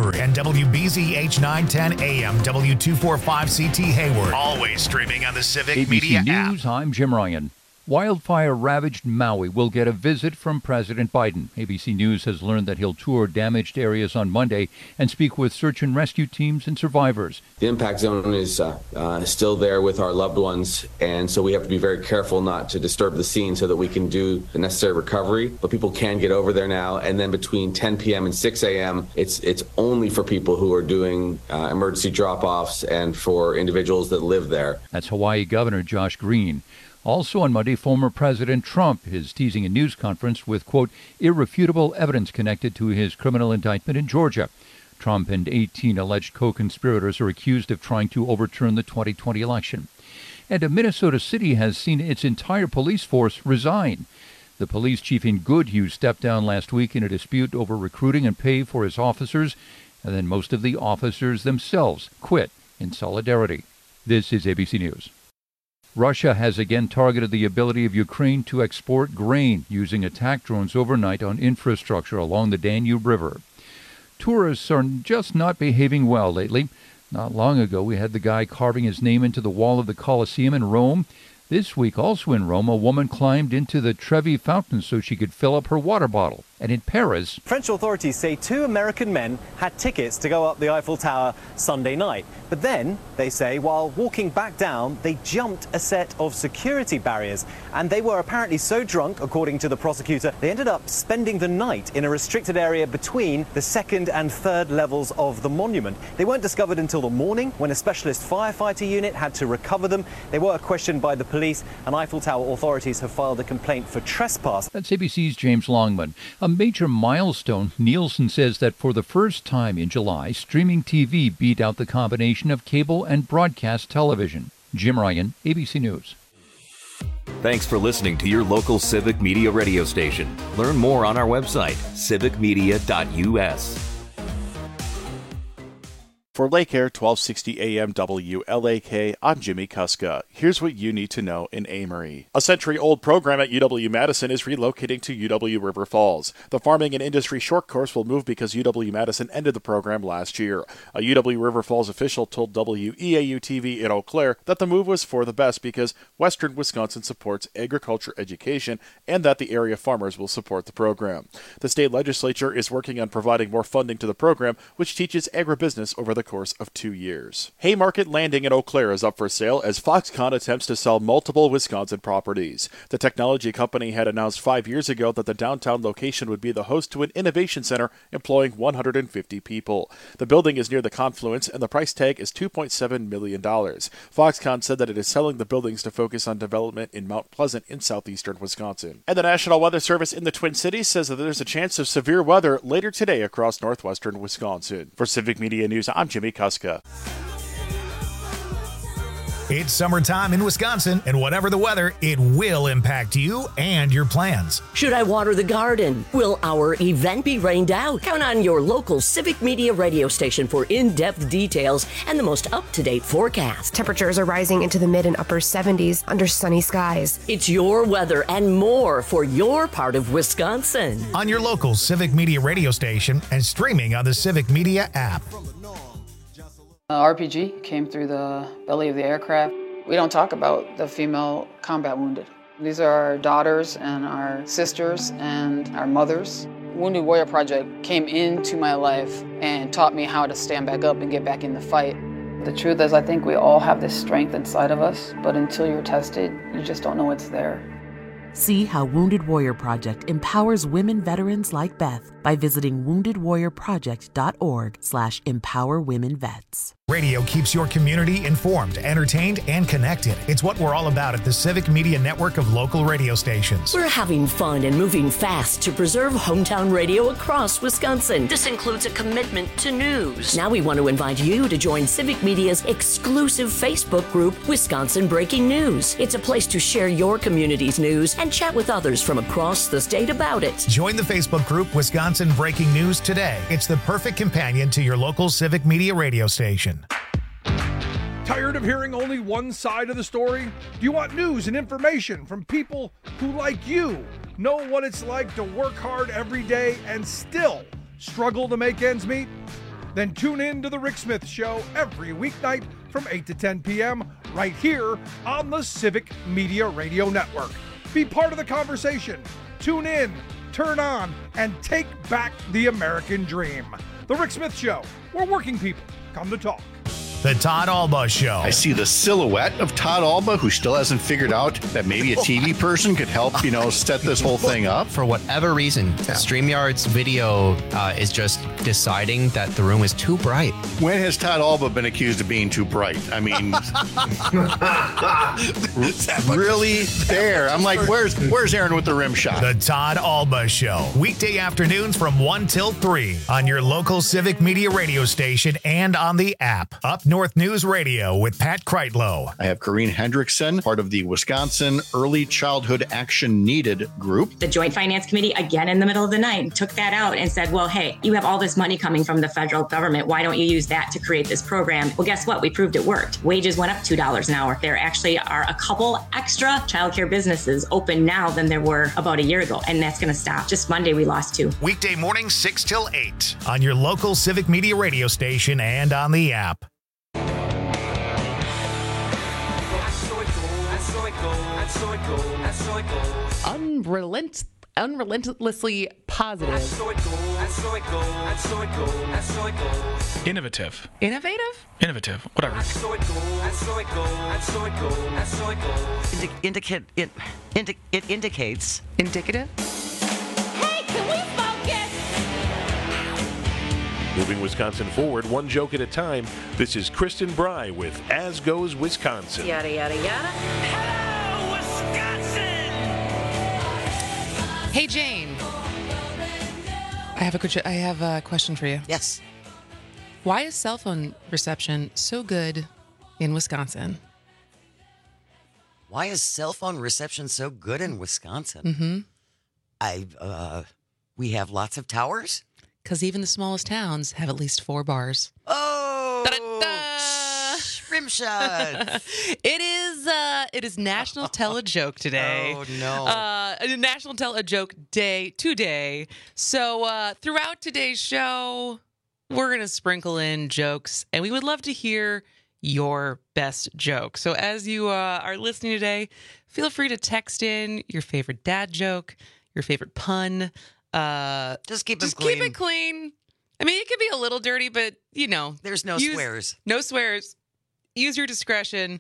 Hayward and WBZH 910 AM W245CT Hayward. Always streaming on the Civic ABC Media app. News, I'm Jim Ryan. Wildfire-ravaged Maui will get a visit from President Biden. ABC News has learned that he'll tour damaged areas on Monday and speak with search and rescue teams and survivors. The impact zone is still there with our loved ones, and so we have to be very careful not to disturb the scene so that we can do the necessary recovery. But people can get over there now, and then between 10 p.m. and 6 a.m., it's only for people who are doing emergency drop-offs and for individuals that live there. That's Hawaii Governor Josh Green. Also on Monday, former President Trump is teasing a news conference with, quote, irrefutable evidence connected to his criminal indictment in Georgia. Trump and 18 alleged co-conspirators are accused of trying to overturn the 2020 election. And a Minnesota city has seen its entire police force resign. The police chief in Goodhue stepped down last week in a dispute over recruiting and pay for his officers, and then most of the officers themselves quit in solidarity. This is ABC News. Russia has again targeted the ability of Ukraine to export grain using attack drones overnight on infrastructure along the Danube River. Tourists are just not behaving well lately. Not long ago, we had the guy carving his name into the wall of the Colosseum in Rome. This week, also in Rome, a woman climbed into the Trevi fountain so she could fill up her water bottle. And in Paris, French authorities say 2 American men had tickets to go up the Eiffel Tower Sunday night. But then, they say, while walking back down, they jumped a set of security barriers. And they were apparently so drunk, according to the prosecutor, they ended up spending the night in a restricted area between the 2nd and 3rd levels of the monument. They weren't discovered until the morning, when a specialist firefighter unit had to recover them. They were questioned by the police, and Eiffel Tower authorities have filed a complaint for trespass. That's ABC's James Longman. A major milestone, Nielsen says that for the first time in July, streaming TV beat out the combination of cable and broadcast television. Jim Ryan, ABC News. Thanks for listening to your local Civic Media radio station. Learn more on our website, civicmedia.us. For Lake Air 1260 AM WLAK, I'm Jimmy Kuska. Here's what you need to know in Amory. A century-old program at UW-Madison is relocating to UW River Falls. The Farming and Industry Short Course will move because UW-Madison ended the program last year. A UW River Falls official told WEAU-TV in Eau Claire that the move was for the best because Western Wisconsin supports agriculture education and that the area farmers will support the program. The state legislature is working on providing more funding to the program, which teaches agribusiness over the course of 2 years. Haymarket Landing in Eau Claire is up for sale as Foxconn attempts to sell multiple Wisconsin properties. The technology company had announced 5 years ago that the downtown location would be the host to an innovation center employing 150 people. The building is near the confluence and the price tag is $2.7 million. Foxconn said that it is selling the buildings to focus on development in Mount Pleasant in southeastern Wisconsin. And the National Weather Service in the Twin Cities says that there's a chance of severe weather later today across northwestern Wisconsin. For Civic Media News, I'm Jimmy Kuska. It's summertime in Wisconsin, and whatever the weather, it will impact you and your plans. Should I water the garden? Will our event be rained out? Count on your local Civic Media radio station for in-depth details and the most up-to-date forecast. Temperatures are rising into the mid and upper 70s under sunny skies. It's your weather and more for your part of Wisconsin. On your local Civic Media radio station and streaming on the Civic Media app. RPG came through the belly of the aircraft. We don't talk about the female combat wounded. These are our daughters and our sisters and our mothers. Wounded Warrior Project came into my life and taught me how to stand back up and get back in the fight. The truth is, I think we all have this strength inside of us, but until you're tested, you just don't know it's there. See how Wounded Warrior Project empowers women veterans like Beth by visiting woundedwarriorproject.org/empowerwomenvets. Radio keeps your community informed, entertained, and connected. It's what we're all about at the Civic Media Network of local radio stations. We're having fun and moving fast to preserve hometown radio across Wisconsin. This includes a commitment to news. Now we want to invite you to join Civic Media's exclusive Facebook group, Wisconsin Breaking News. It's a place to share your community's news and chat with others from across the state about it. Join the Facebook group, Wisconsin Breaking News, today. It's the perfect companion to your local Civic Media radio station. Tired of hearing only one side of the story? Do you want news and information from people who, like you, know what it's like to work hard every day and still struggle to make ends meet? Then tune in to The Rick Smith Show every weeknight from 8 to 10 p.m. right here on the Civic Media Radio Network. Be part of the conversation. Tune in, turn on, and take back the American dream. The Rick Smith Show, where working people come to talk. The Todd Alba Show. I see the silhouette of Todd Alba, who still hasn't figured out that maybe a TV person could help, set this whole thing up. For whatever reason, StreamYard's video is just deciding that the room is too bright. When has Todd Alba been accused of being too bright? I mean, really there. I'm like, where's Aaron with the rim shot? The Todd Alba Show. Weekday afternoons from 1 till 3 on your local Civic Media radio station and on the app. Up North News Radio with Pat Kreitlow. I have Corrine Hendrickson, part of the Wisconsin Early Childhood Action Needed group. The Joint Finance Committee, again in the middle of the night, took that out and said, well, hey, you have all this money coming from the federal government. Why don't you use that to create this program? Well, guess what? We proved it worked. Wages went up $2 an hour. There actually are a couple extra childcare businesses open now than there were about a year ago, and that's going to stop. Just Monday, we lost 2. Weekday mornings 6 till 8 on your local Civic Media radio station and on the app. Unrelentlessly positive. Innovative. Innovative? Innovative. Whatever. It indicates. Indicative? Hey, can we focus? Moving Wisconsin forward, one joke at a time. This is Kristen Bry with As Goes Wisconsin. Yada, yada, yada. Hello, Wisconsin! Hey, Jane. I have a question for you. Yes. Why is cell phone reception so good in Wisconsin? Why is cell phone reception so good in Wisconsin? Mm-hmm. We have lots of towers. Because even the smallest towns have at least 4 bars. Oh! Da-da-da! Rim shot. It is National Tell a Joke today. Oh, no. National Tell a Joke Day today. So throughout today's show, we're going to sprinkle in jokes, and we would love to hear your best joke. So as you are listening today, feel free to text in your favorite dad joke, your favorite pun. Just keep it clean. I mean, it can be a little dirty, but, There's no swears. No swears. Use your discretion.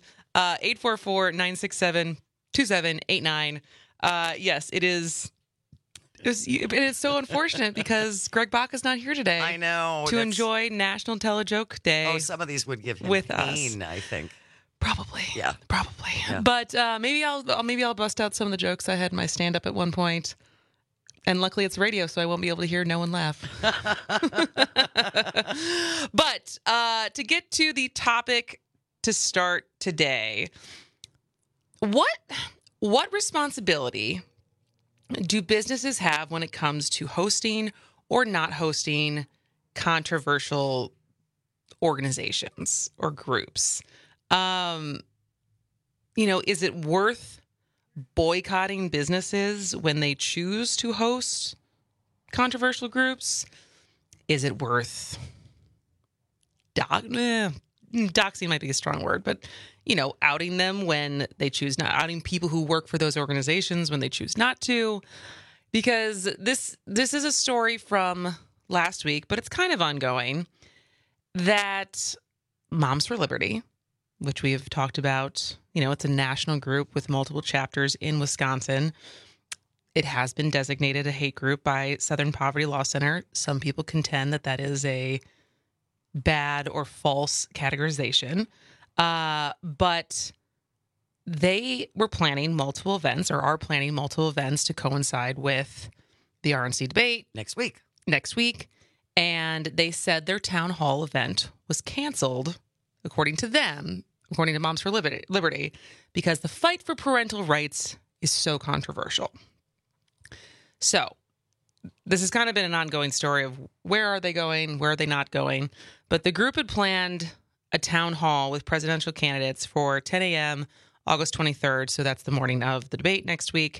844-967-2789. Yes, it is. It is so unfortunate because Greg Bach is not here today. I know. To enjoy National Tell a Joke Day. Oh, some of these would give him with pain, us. I think. Probably. Yeah. Probably. Yeah. But maybe I'll bust out some of the jokes I had in my stand-up at one point. And luckily it's radio, so I won't be able to hear no one laugh. But to get to the topic to start today, what responsibility do businesses have when it comes to hosting or not hosting controversial organizations or groups? Is it worth boycotting businesses when they choose to host controversial groups? Is it worth doxing might be a strong word, but outing them when they choose not, outing people who work for those organizations when they choose not to? Because this is a story from last week, but it's kind of ongoing, that Moms for Liberty, which we have talked about, it's a national group with multiple chapters in Wisconsin. It has been designated a hate group by Southern Poverty Law Center. Some people contend that is a bad or false categorization. But they were planning multiple events, or are planning multiple events, to coincide with the RNC debate. Next week. And they said their town hall event was canceled, according to them, according to Moms for Liberty, because the fight for parental rights is so controversial. So this has kind of been an ongoing story of where are they going, where are they not going. But the group had planned a town hall with presidential candidates for 10 a.m. August 23rd. So that's the morning of the debate next week.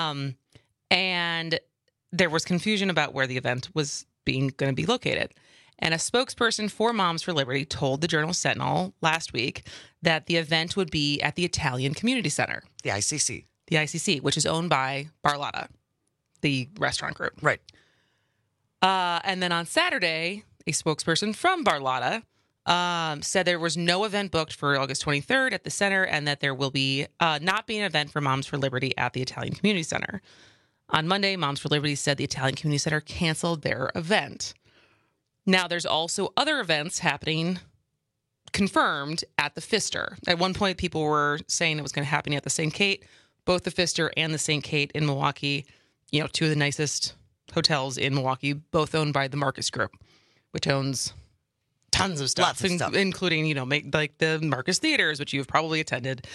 And there was confusion about where the event was going to be located. And a spokesperson for Moms for Liberty told the Journal Sentinel last week that the event would be at the Italian Community Center. The ICC. The ICC, which is owned by Barlotta, the restaurant group. Right. And then on Saturday, a spokesperson from Barlotta said there was no event booked for August 23rd at the center and that there will be not be an event for Moms for Liberty at the Italian Community Center. On Monday, Moms for Liberty said the Italian Community Center canceled their event. Now, there's also other events happening confirmed at the Pfister. At one point, people were saying it was going to happen at the St. Kate. Both the Pfister and the St. Kate in Milwaukee, you know, two of the nicest hotels in Milwaukee, both owned by the Marcus Group, which owns tons of stuff, Lots of stuff. including, you know, like the Marcus Theaters, which you've probably attended.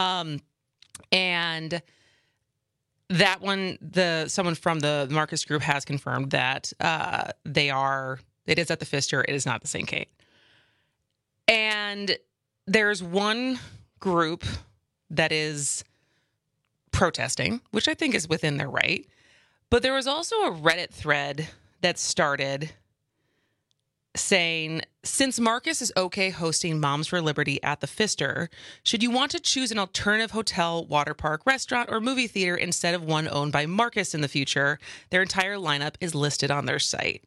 And that one, someone from the Marcus Group has confirmed that it is at the Pfister. It is not the St. Kate. And there's one group that is protesting, which I think is within their right. But there was also a Reddit thread that started saying, since Marcus is okay hosting Moms for Liberty at the Pfister, should you want to choose an alternative hotel, water park, restaurant, or movie theater instead of one owned by Marcus in the future? Their entire lineup is listed on their site.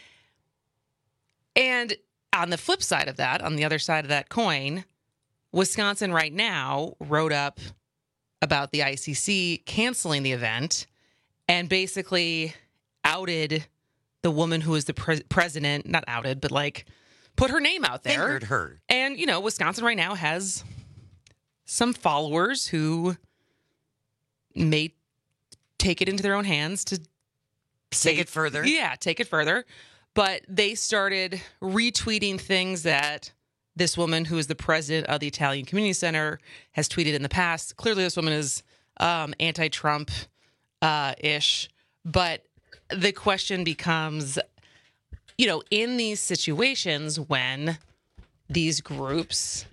And on the flip side of that, on the other side of that coin, Wisconsin Right Now wrote up about the ICC canceling the event and basically outed the woman who is the president, not outed, but like put her name out there. Fingered her. And, you know, Wisconsin Right Now has some followers who may take it into their own hands to take it further. Yeah, take it further. But they started retweeting things that this woman, who is the president of the Italian Community Center, has tweeted in the past. Clearly, this woman is anti-Trump-ish. But the question becomes, you know, in these situations when these groups,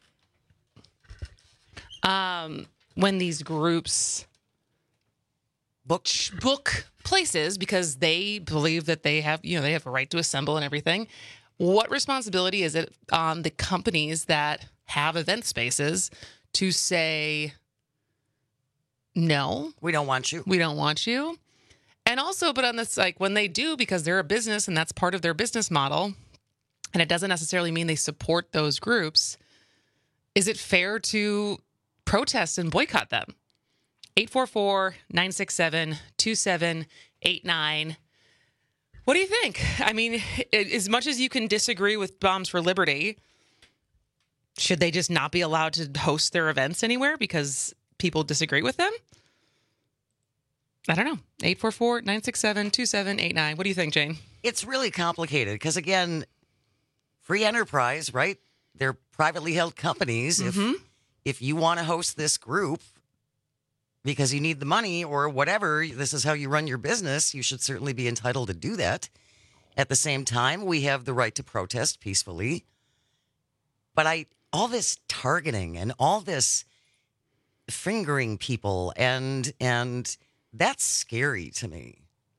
book places because they believe that they have a right to assemble and everything, what responsibility is it on the companies that have event spaces to say, no, we don't want you. We don't want you. And also, but on this, like when they do, because they're a business and that's part of their business model, and it doesn't necessarily mean they support those groups, is it fair to protest and boycott them? 844-967-2789. What do you think? I mean, as much as you can disagree with Moms for Liberty, should they just not be allowed to host their events anywhere because people disagree with them? I don't know. 844-967-2789. What do you think, Jane? It's really complicated because, again, free enterprise, right? They're privately held companies. Mm-hmm. If you want to host this group because you need the money or whatever, this is how you run your business, you should certainly be entitled to do that. At the same time, we have the right to protest peacefully. But all this targeting and all this fingering people and that's scary to me.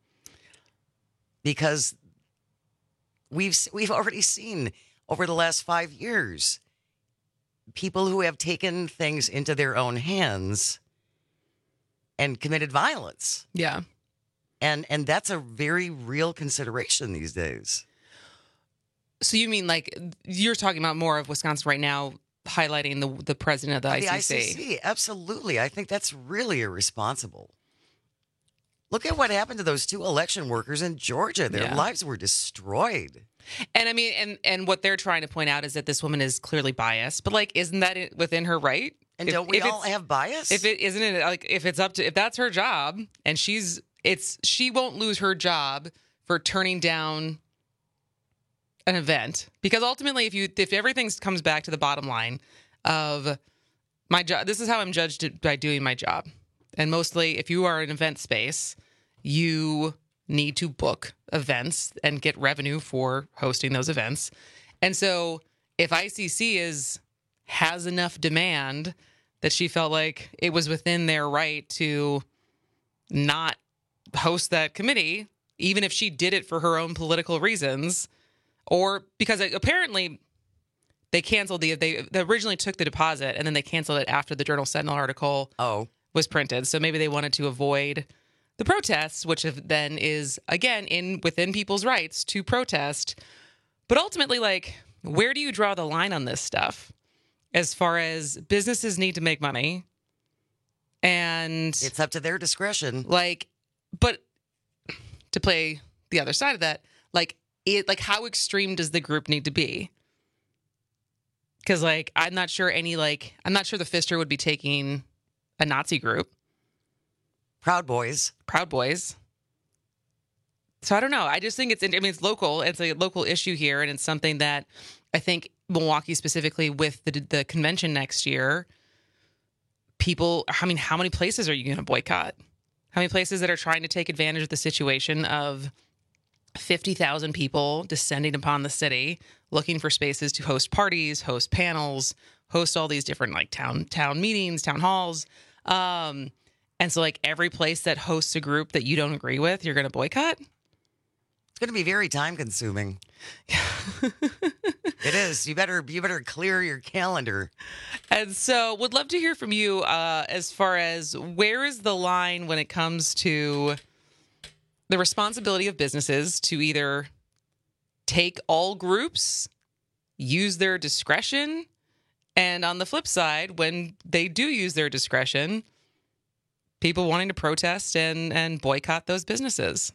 Because we've already seen over the last 5 years people who have taken things into their own hands and committed violence. Yeah. And that's a very real consideration these days. So you mean like you're talking about more of Wisconsin Right Now highlighting the president of the ICC? The ICC, absolutely. I think that's really irresponsible. Look at what happened to those 2 election workers in Georgia. Their lives were destroyed. And I mean, and what they're trying to point out is that this woman is clearly biased. But like, isn't that within her right? And don't we all have bias? If that's her job, and she won't lose her job for turning down an event, because ultimately, if everything comes back to the bottom line of my job, this is how I'm judged by doing my job. And mostly, if you are an event space, you need to book events and get revenue for hosting those events. And so if ICC has enough demand that she felt like it was within their right to not host that committee, even if she did it for her own political reasons, Or because apparently they canceled they originally took the deposit and then they canceled it after the Journal Sentinel article was printed. So maybe they wanted to avoid the protests, which then is, again, within people's rights to protest. But ultimately, like, where do you draw the line on this stuff? As far as businesses need to make money, and it's up to their discretion. Like, but to play the other side of that, like how extreme does the group need to be? Because, like, I'm not sure the Pfister would be taking a Nazi group. Proud Boys. So I don't know. I just think it's local. It's a local issue here, and it's something that I think Milwaukee specifically with the convention next year, how many places are you going to boycott? How many places that are trying to take advantage of the situation of 50,000 people descending upon the city, looking for spaces to host parties, host panels, host all these different like town meetings, town halls. And so, like, every place that hosts a group that you don't agree with, you're going to boycott? It's going to be very time-consuming. It is. You better clear your calendar. And so would love to hear from you as far as where is the line when it comes to the responsibility of businesses to either take all groups, use their discretion, and on the flip side, when they do use their discretion, people wanting to protest and boycott those businesses.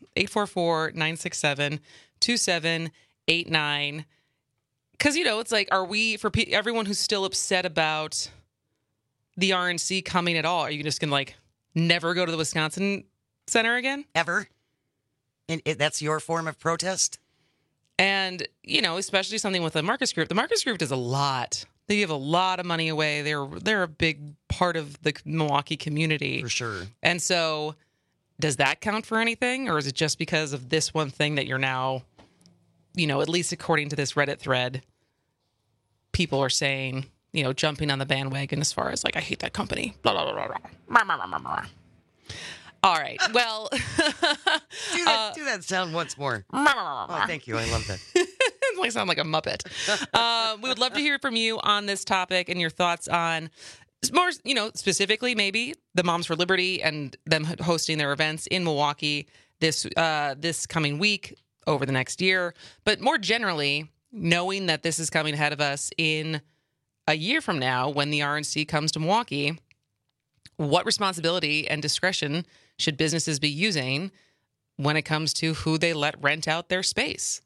844-967-2789. Because, it's like, are we, for everyone who's still upset about the RNC coming at all, are you just going to, like, never go to the Wisconsin Center again? Ever? And that's your form of protest? And, especially something with the Marcus Group. The Marcus Group does a lot. They give a lot of money away. They're a big part of the Milwaukee community. For sure. And so does that count for anything? Or is it just because of this one thing that you're now, at least according to this Reddit thread, people are saying, jumping on the bandwagon as far as like, I hate that company. Blah, blah, blah, blah, blah. All right. Well, do that sound once more. Oh, thank you. I love that. I sound like a Muppet. We would love to hear from you on this topic and your thoughts on more, specifically maybe the Moms for Liberty and them hosting their events in Milwaukee this coming week over the next year. But more generally, knowing that this is coming ahead of us in a year from now when the RNC comes to Milwaukee, what responsibility and discretion should businesses be using when it comes to who they let rent out their space?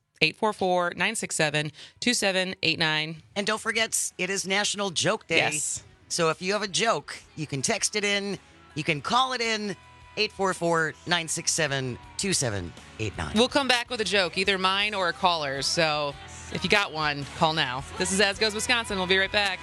844-967-2789. And don't forget, it is National Joke Day. Yes. So if you have a joke, you can text it in, you can call it in, 844-967-2789. We'll come back with a joke, either mine or a caller's. So if you got one, call now. This is As Goes Wisconsin. We'll be right back.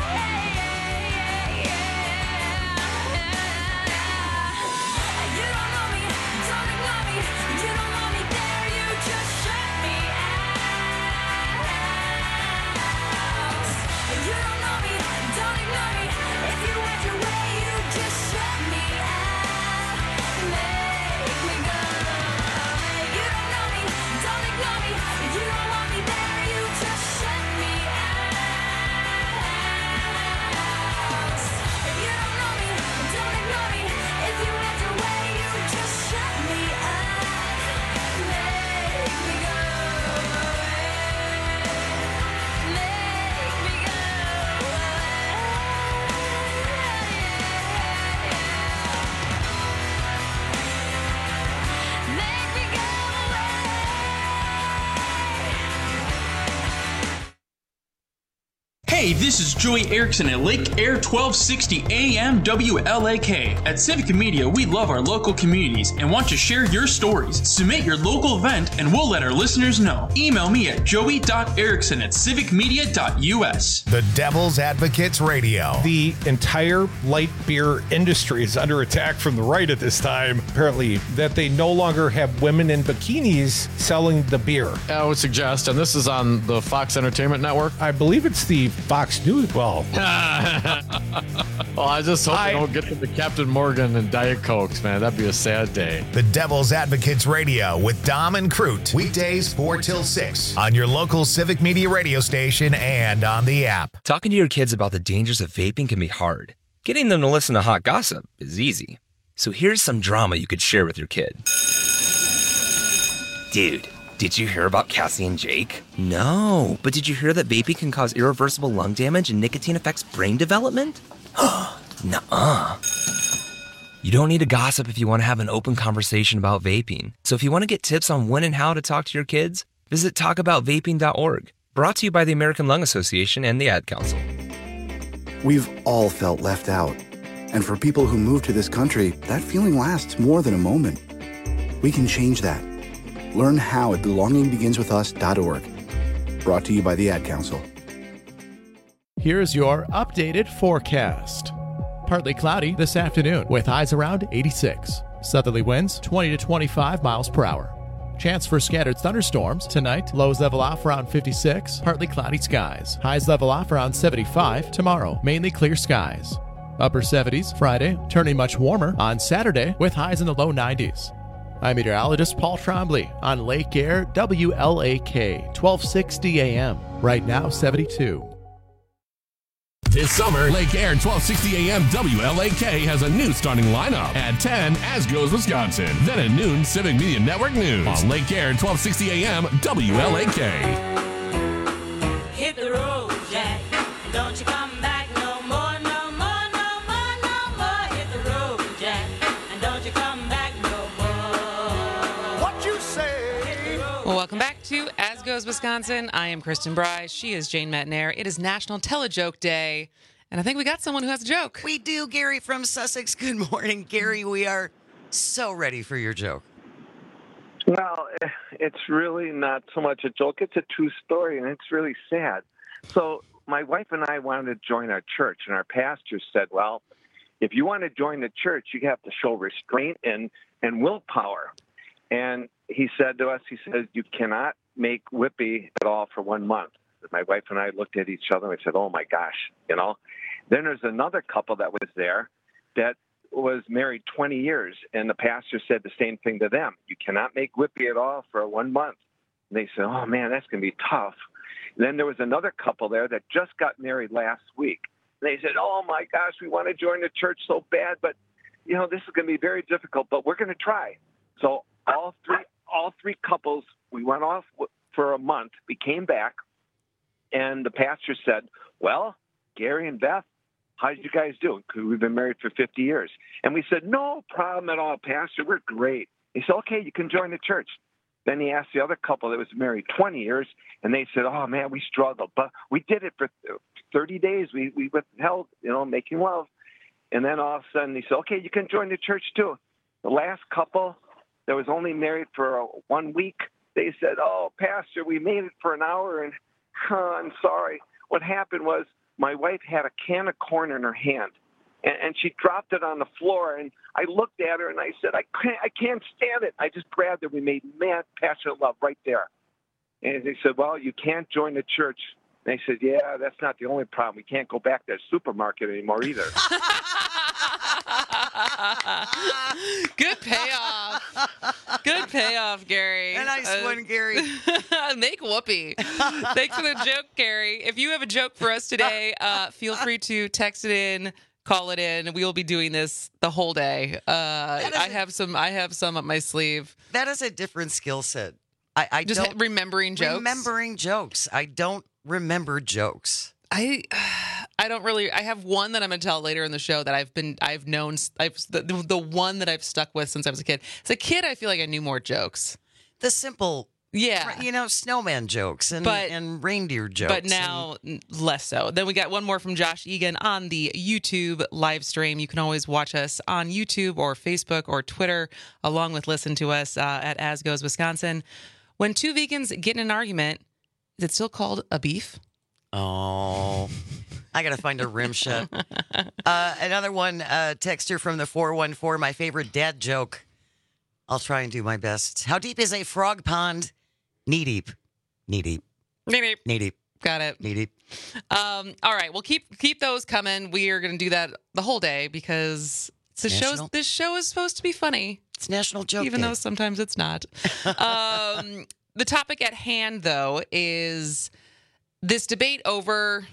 Hey, this is Joey Erickson at Lake Air 1260 AM WLAK. At Civic Media, we love our local communities and want to share your stories. Submit your local event and we'll let our listeners know. Email me at joey.erickson@civicmedia.us. The Devil's Advocates Radio. The entire light beer industry is under attack from the right at this time. Apparently, that they no longer have women in bikinis selling the beer. I would suggest, and this is on the Fox Entertainment Network. I believe it's the Fox News. Well, well, I just hope they don't get to the Captain Morgan and Diet Cokes, man. That'd be a sad day. The Devil's Advocates Radio with Dom and Crute. Weekdays 4 till 6 on your local Civic Media radio station and on the app. Talking to your kids about the dangers of vaping can be hard. Getting them to listen to hot gossip is easy. So here's some drama you could share with your kid. Dude, did you hear about Cassie and Jake? No, but did you hear that vaping can cause irreversible lung damage and nicotine affects brain development? Nuh-uh. You don't need to gossip if you want to have an open conversation about vaping. So if you want to get tips on when and how to talk to your kids, visit talkaboutvaping.org. Brought to you by the American Lung Association and the Ad Council. We've all felt left out. And for people who move to this country, that feeling lasts more than a moment. We can change that. Learn how at belongingbeginswithus.org. Brought to you by the Ad Council. Here's your updated forecast. Partly cloudy this afternoon with highs around 86. Southerly winds 20 to 25 miles per hour. Chance for scattered thunderstorms tonight. Lows level off around 56. Partly cloudy skies. Highs level off around 75 tomorrow. Mainly clear skies. Upper 70s Friday, turning much warmer on Saturday with highs in the low 90s. I'm meteorologist Paul Trombley on Lake Air WLAK 1260 AM. Right now 72. This summer, Lake Air 1260 AM WLAK has a new starting lineup. At 10, As Goes Wisconsin. Then at noon, Civic Media Network News. On Lake Air 1260 AM WLAK. Hit the road, Jack. Don't you come back no more, no more, no more, no more. Hit the road, Jack. And don't you come back no more. What you say? Well, welcome back to As Goes Wisconsin. I am Kristen Bry. She is Jane Metnair. It is National Tell-A-Joke Day, and I think we got someone who has a joke. We do. Gary from Sussex. Good morning, Gary. We are so ready for your joke. Well, it's really not so much a joke. It's a true story, and it's really sad. So my wife and I wanted to join our church, and our pastor said, well, if you want to join the church, you have to show restraint and willpower. And he said to us, he says, you cannot make whippy at all for 1 month. My wife and I looked at each other and we said, oh, my gosh, you know. Then there's another couple that was there that was married 20 years, and the pastor said the same thing to them. You cannot make whippy at all for 1 month. And they said, oh, man, that's going to be tough. And then there was another couple there that just got married last week. And they said, oh, my gosh, we want to join the church so bad, but, you know, this is going to be very difficult, but we're going to try. So all three couples, we went off for a month. We came back, and the pastor said, well, Gary and Beth, how did you guys do? Because we've been married for 50 years. And we said, no problem at all, Pastor. We're great. He said, okay, you can join the church. Then he asked the other couple that was married 20 years, and they said, oh, man, we struggled. But we did it for 30 days. We withheld, you know, making love. And then all of a sudden he said, okay, you can join the church too. The last couple that was only married for 1 week, they said, oh, Pastor, we made it for an hour, and I'm sorry. What happened was my wife had a can of corn in her hand, and she dropped it on the floor, and I looked at her, and I said, I can't stand it. I just grabbed her. We made mad, passionate love right there. And they said, well, you can't join the church. And they said, yeah, that's not the only problem. We can't go back to the supermarket anymore either. Good payoff. Good payoff, Gary. A nice one, Gary. Make whoopee. Thanks for the joke, Gary. If you have a joke for us today, feel free to text it in, call it in. We will be doing this the whole day. I have some up my sleeve. That is a different skill set. I just don't remembering jokes. Remembering jokes. I don't remember jokes. I don't really. I have one that I'm going to tell later in the show that I've known. The one that I've stuck with since I was a kid. As a kid, I feel like I knew more jokes. The simple, yeah, you know, snowman jokes and reindeer jokes. But now less so. Then we got one more from Josh Egan on the YouTube live stream. You can always watch us on YouTube or Facebook or Twitter, along with listen to us at As Goes Wisconsin. When two vegans get in an argument, is it still called a beef? Oh, I got to find a rim shot. Another one, texter from the 414, my favorite dad joke. I'll try and do my best. How deep is a frog pond? Knee deep. Knee deep. Knee deep. Knee deep. Got it. Needy. All right. Well, keep those coming. We are going to do that the whole day because this show is supposed to be funny. It's National Joke Even Day. though sometimes it's not. The topic at hand, though, is this debate over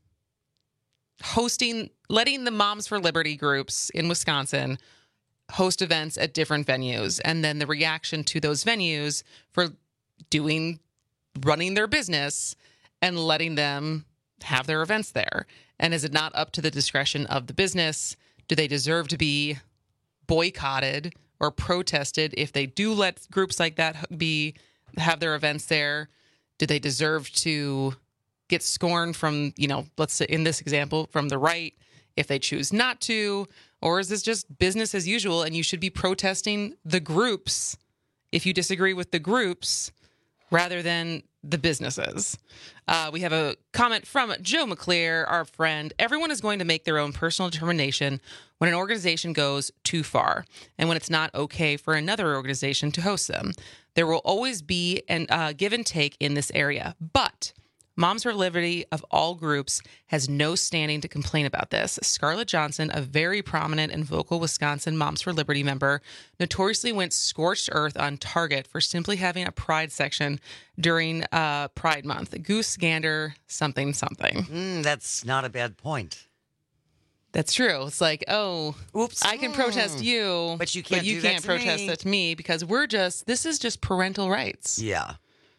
letting the Moms for Liberty groups in Wisconsin host events at different venues, and then the reaction to those venues for running their business and letting them have their events there. And is it not up to the discretion of the business? Do they deserve to be boycotted or protested if they do let groups like that have their events there? Do they deserve to get scorned from, let's say in this example, from the right if they choose not to? Or is this just business as usual and you should be protesting the groups if you disagree with the groups rather than the businesses? We have a comment from Joe McClear, our friend. Everyone is going to make their own personal determination when an organization goes too far and when it's not okay for another organization to host them. There will always be a give and take in this area, but Moms for Liberty of all groups has no standing to complain about this. Scarlett Johnson, a very prominent and vocal Wisconsin Moms for Liberty member, notoriously went scorched earth on Target for simply having a pride section during Pride Month. Goose gander something. That's not a bad point. That's true. It's like, oops, I can protest you, but you can't protest it to me because this is just parental rights. Yeah.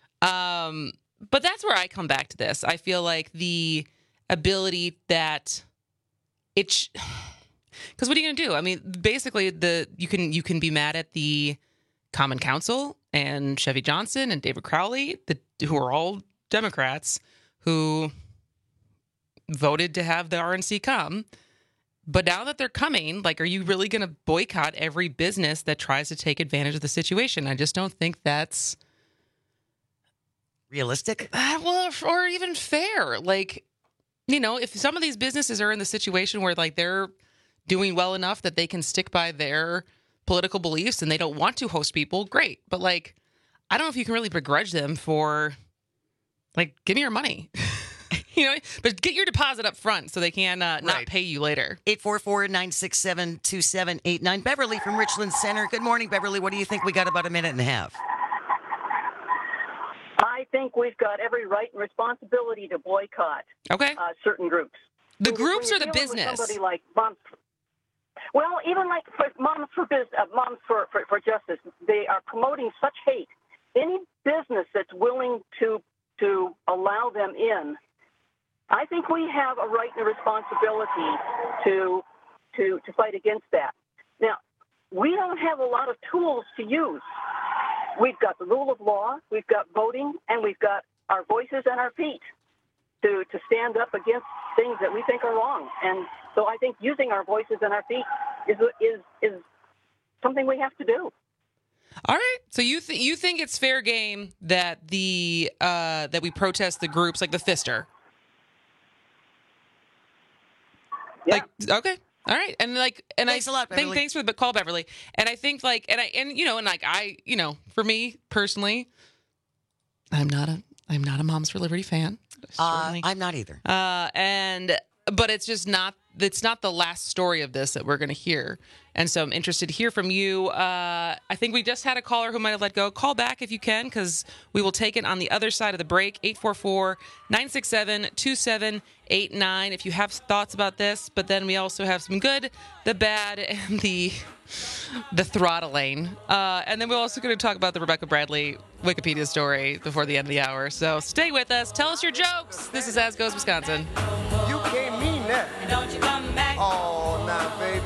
But that's where I come back to this. I feel like the ability that because what are you going to do? I mean, basically, you can be mad at the Common Council and Chevy Johnson and David Crowley, who are all Democrats who voted to have the RNC come. But now that they're coming, are you really going to boycott every business that tries to take advantage of the situation? I just don't think that's realistic. Or even fair. If some of these businesses are in the situation where they're doing well enough that they can stick by their political beliefs and they don't want to host people, great. But I don't know if you can really begrudge them for give me your money. But get your deposit up front so they can not pay you later. 844-967-2789. Beverly from Richland Center. Good morning, Beverly. What do you think? We got about a minute and a half. I think we've got every right and responsibility to boycott certain groups. The groups or the business? Somebody like Moms. Well, even for Moms for Justice, they are promoting such hate. Any business that's willing to allow them in, I think we have a right and a responsibility to fight against that. Now, we don't have a lot of tools to use. We've got the rule of law, we've got voting, and we've got our voices and our feet to stand up against things that we think are wrong. And so I think using our voices and our feet is something we have to do. All right. So you think it's fair game that that we protest the groups like the Fister? Yeah. Okay. All right. And thanks a lot, Beverly. Thanks for the call, Beverly. And I think for me personally, I'm not a Moms for Liberty fan. I'm not either. But it's just not the last story of this that we're going to hear. And so I'm interested to hear from you. I think we just had a caller who might have let go. Call back if you can, because we will take it on the other side of the break. 844-967-2789 if you have thoughts about this. But then we also have some good, the bad, and the throttling. And then we're also going to talk about the Rebecca Bradley Wikipedia story before the end of the hour. So stay with us. Tell us your jokes. This is As Goes Wisconsin. You can't mean that. Don't you come back. Oh, nah, baby.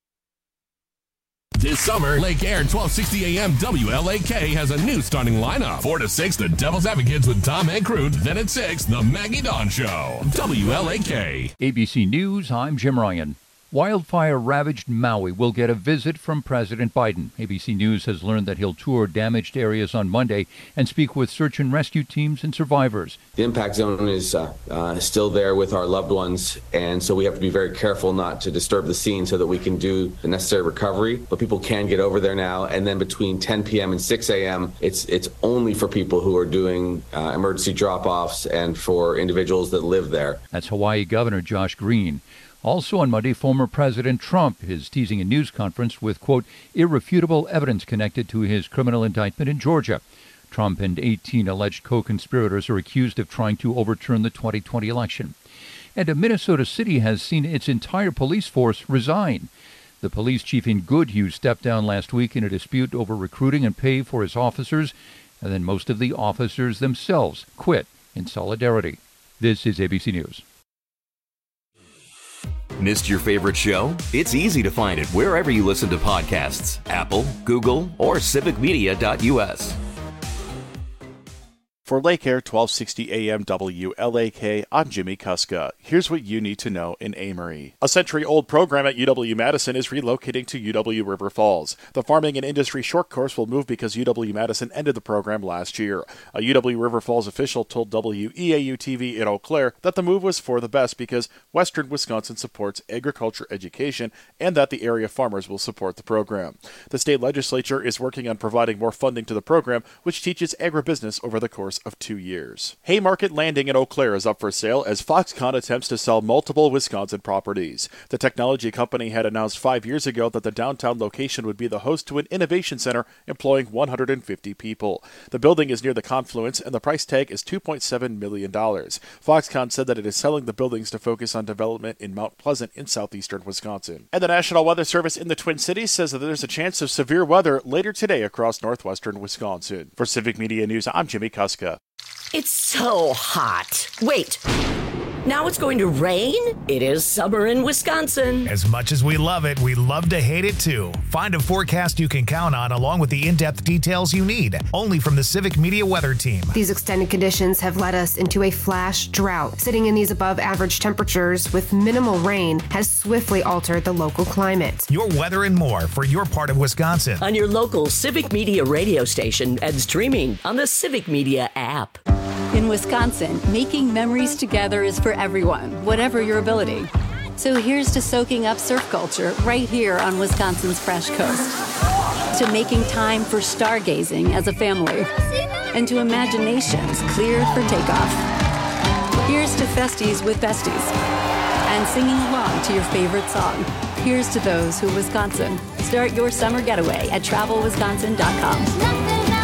This summer, Lake Air 1260 AM WLAK has a new starting lineup. 4 to 6, the Devil's Advocates with Tom Ancrute. Then at 6, the Maggie Dawn Show. WLAK. ABC News, I'm Jim Ryan. Wildfire-ravaged Maui will get a visit from President Biden. ABC News has learned that he'll tour damaged areas on Monday and speak with search and rescue teams and survivors. The impact zone is still there with our loved ones, and so we have to be very careful not to disturb the scene so that we can do the necessary recovery. But people can get over there now, and then between 10 p.m. and 6 a.m., it's only for people who are doing emergency drop-offs and for individuals that live there. That's Hawaii Governor Josh Green. Also on Monday, former President Trump is teasing a news conference with, quote, irrefutable evidence connected to his criminal indictment in Georgia. Trump and 18 alleged co-conspirators are accused of trying to overturn the 2020 election. And a Minnesota city has seen its entire police force resign. The police chief in Goodhue stepped down last week in a dispute over recruiting and pay for his officers, and then most of the officers themselves quit in solidarity. This is ABC News. Missed your favorite show? It's easy to find it wherever you listen to podcasts. Apple, Google, or civicmedia.us. For Lake Air 1260 AM WLAK, I'm Jimmy Kuska. Here's what you need to know in Amory. A century-old program at UW-Madison is relocating to UW River Falls. The Farming and Industry Short Course will move because UW-Madison ended the program last year. A UW River Falls official told WEAU-TV in Eau Claire that the move was for the best because Western Wisconsin supports agriculture education and that the area farmers will support the program. The state legislature is working on providing more funding to the program, which teaches agribusiness over the course of 2 years. Haymarket Landing in Eau Claire is up for sale as Foxconn attempts to sell multiple Wisconsin properties. The technology company had announced 5 years ago that the downtown location would be the host to an innovation center employing 150 people. The building is near the confluence and the price tag is $2.7 million. Foxconn said that it is selling the buildings to focus on development in Mount Pleasant in southeastern Wisconsin. And the National Weather Service in the Twin Cities says that there's a chance of severe weather later today across northwestern Wisconsin. For Civic Media News, I'm Jimmy Kuska. It's so hot. Wait. Now it's going to rain? It is summer in Wisconsin. As much as we love it, we love to hate it too. Find a forecast you can count on along with the in-depth details you need. Only from the Civic Media Weather Team. These extended conditions have led us into a flash drought. Sitting in these above average temperatures with minimal rain has swiftly altered the local climate. Your weather and more for your part of Wisconsin. On your local Civic Media radio station and streaming on the Civic Media app. In Wisconsin, making memories together is for everyone, whatever your ability. So here's to soaking up surf culture right here on Wisconsin's Fresh Coast. To making time for stargazing as a family. And to imaginations cleared for takeoff. Here's to festies with besties. And singing along to your favorite song. Here's to those who Wisconsin. Start your summer getaway at travelwisconsin.com.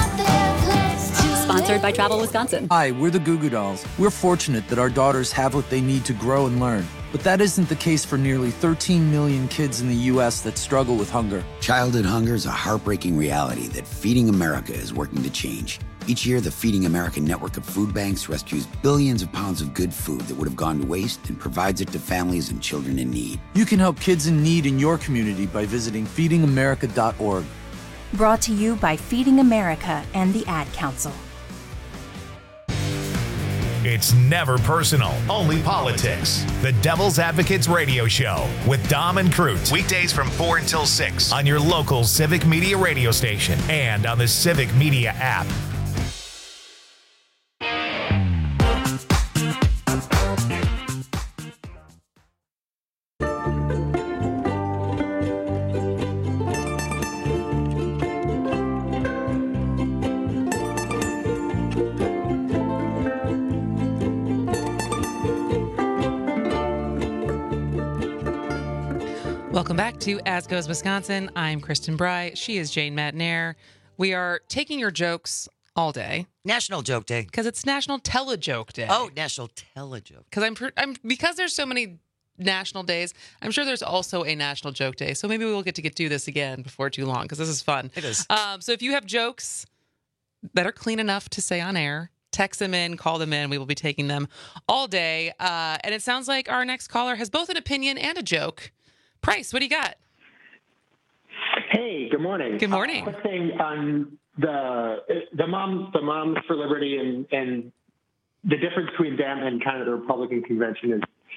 Sponsored by Travel Wisconsin. Hi, we're the Goo Goo Dolls. We're fortunate that our daughters have what they need to grow and learn. But that isn't the case for nearly 13 million kids in the U.S. that struggle with hunger. Childhood hunger is a heartbreaking reality that Feeding America is working to change. Each year, the Feeding America network of food banks rescues billions of pounds of good food that would have gone to waste and provides it to families and children in need. You can help kids in need in your community by visiting feedingamerica.org. Brought to you by Feeding America and the Ad Council. It's never personal, only politics. The Devil's Advocates Radio Show with Dom and Cruz. Weekdays from 4 until 6 on your local Civic Media radio station and on the Civic Media app. Welcome back to As Goes Wisconsin. I'm Kristen Bry. She is Jane Matnair. We are taking your jokes all day. National Joke Day. Because it's National Telejoke Day. Oh, National Telejoke. Because there's so many national days, I'm sure there's also a National Joke Day. So maybe we'll get to do this again before too long because this is fun. It is. So if you have jokes that are clean enough to say on air, text them in, call them in. We will be taking them all day. And it sounds like our next caller has both an opinion and a joke. Price, what do you got? Hey, good morning. Good morning. Quick thing on the Moms for Liberty and the difference between them and kind of the Republican convention is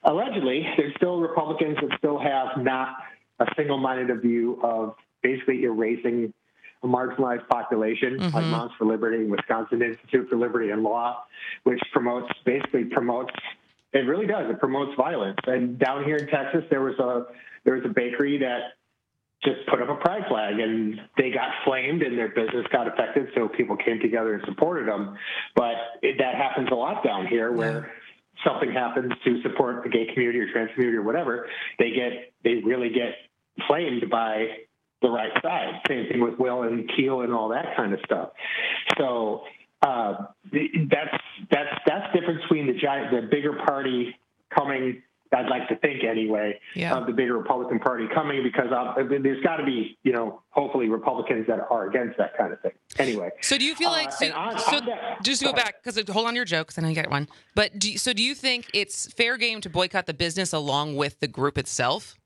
allegedly, there's still Republicans that still have not a single-minded view of basically erasing a marginalized population, like Moms for Liberty, Wisconsin Institute for Liberty and Law, which promotes, it really does. It promotes violence. And down here in Texas, there was a bakery that just put up a pride flag, and they got flamed and their business got affected, so people came together and supported them. But that happens a lot down here where something happens to support the gay community or trans community or whatever, they really get flamed by the right side. Same thing with Will and Keel and all that kind of stuff. So that's the difference between the bigger party coming, I'd like to think anyway, of the bigger Republican Party coming, because there's got to be, hopefully Republicans that are against that kind of thing. Anyway. So do you feel like, just to go back, because hold on to your joke, because I know you got one, but do you think it's fair game to boycott the business along with the group itself?